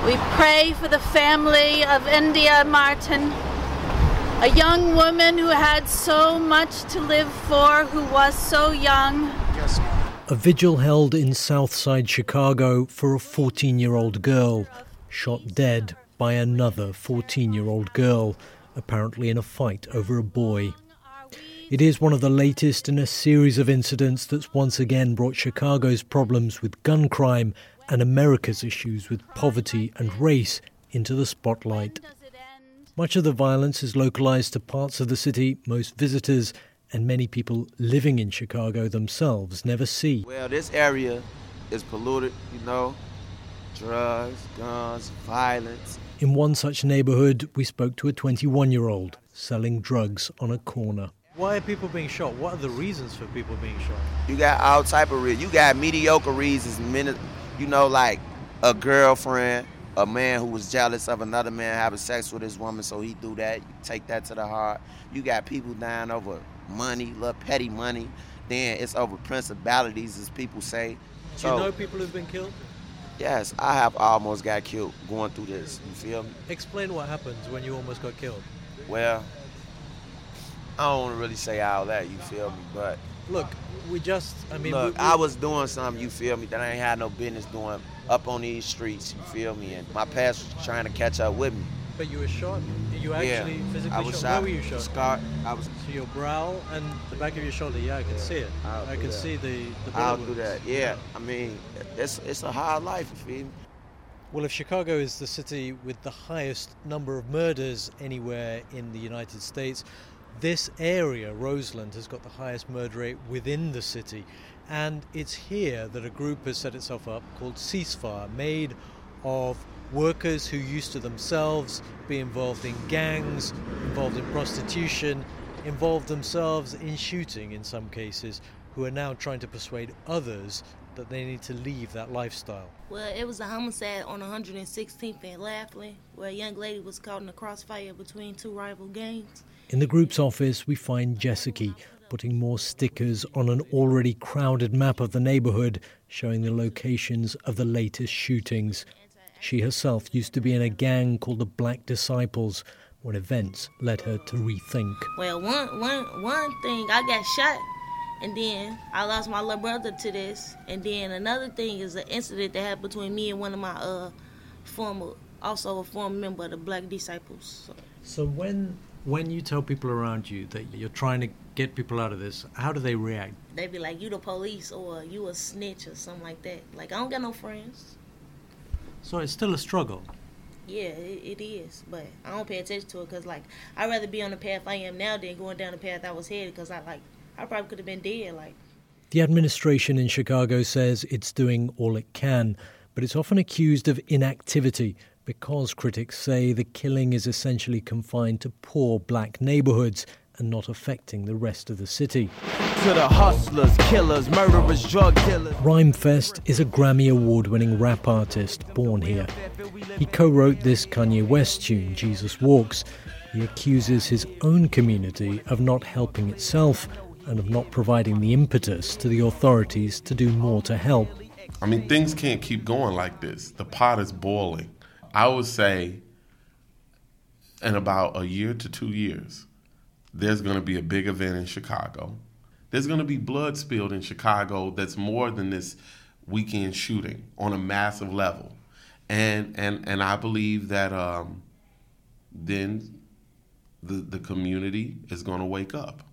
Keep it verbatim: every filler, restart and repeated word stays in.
We pray for the family of India Martin, a young woman who had so much to live for, who was so young. A vigil held in Southside Chicago for a fourteen-year-old girl, shot dead by another fourteen-year-old girl, apparently in a fight over a boy. It is one of the latest in a series of incidents that's once again brought Chicago's problems with gun crime and America's issues with poverty and race into the spotlight. Much of the violence is localized to parts of the city most visitors and many people living in Chicago themselves never see. Well, this area is polluted, you know, drugs, guns, violence. In one such neighborhood, we spoke to a twenty-one-year-old selling drugs on a corner. Why are people being shot? What are the reasons for people being shot? You got all type of reasons. You got mediocre reasons, you know, like a girlfriend, a man who was jealous of another man having sex with his woman, so he do that. You take that to the heart. You got people dying over money, little petty money. Then it's over principalities, as people say. Do so, you know people who've been killed? Yes, I have almost got killed going through this. You feel me? Explain what happens when you almost got killed. Well, I don't want to really say all that, you feel me, but... Look, we just, I mean... Look, we, we, I was doing something, you feel me, that I ain't had no business doing up on these streets, you feel me, and my past was trying to catch up with me. But you were shot? You actually yeah, physically I was shot? shot? Where were you shot? Scar. I was... So your brow and the back of your shoulder, yeah, I can yeah, see it. I'll I can that. see the, the bullet I'll wounds. do that, yeah. I mean, it's, it's a hard life, you feel me? Well, if Chicago is the city with the highest number of murders anywhere in the United States, this area, Roseland, has got the highest murder rate within the city. And it's here that a group has set itself up called Ceasefire, made of workers who used to themselves be involved in gangs, involved in prostitution, involved themselves in shooting in some cases, who are now trying to persuade others that they need to leave that lifestyle. Well, it was a homicide on one hundred sixteenth and Laughlin, where a young lady was caught in a crossfire between two rival gangs. In the group's office, we find Jessica putting more stickers on an already crowded map of the neighborhood, showing the locations of the latest shootings. She herself used to be in a gang called the Black Disciples, when events led her to rethink. Well, one, one, one thing, I got shot. And then I lost my little brother to this. And then another thing is an incident that happened between me and one of my uh, former, also a former member of the Black Disciples. So, so when when you tell people around you that you're trying to get people out of this, how do they react? They be like, you the police, or you a snitch, or something like that. Like, I don't got no friends. So it's still a struggle. Yeah, it, it is. But I don't pay attention to it because, like, I'd rather be on the path I am now than going down the path I was headed because I, like, I probably could have been dead, like. The administration in Chicago says it's doing all it can, but it's often accused of inactivity because critics say the killing is essentially confined to poor black neighborhoods and not affecting the rest of the city. To the hustlers, killers, murderers, drug dealers. Rhymefest is a Grammy Award-winning rap artist born here. He co-wrote this Kanye West tune, Jesus Walks. He accuses his own community of not helping itself and of not providing the impetus to the authorities to do more to help. I mean, things can't keep going like this. The pot is boiling. I would say in about a year to two years, there's going to be a big event in Chicago. There's going to be blood spilled in Chicago that's more than this weekend shooting on a massive level. And and, and I believe that um, then the, the community is going to wake up.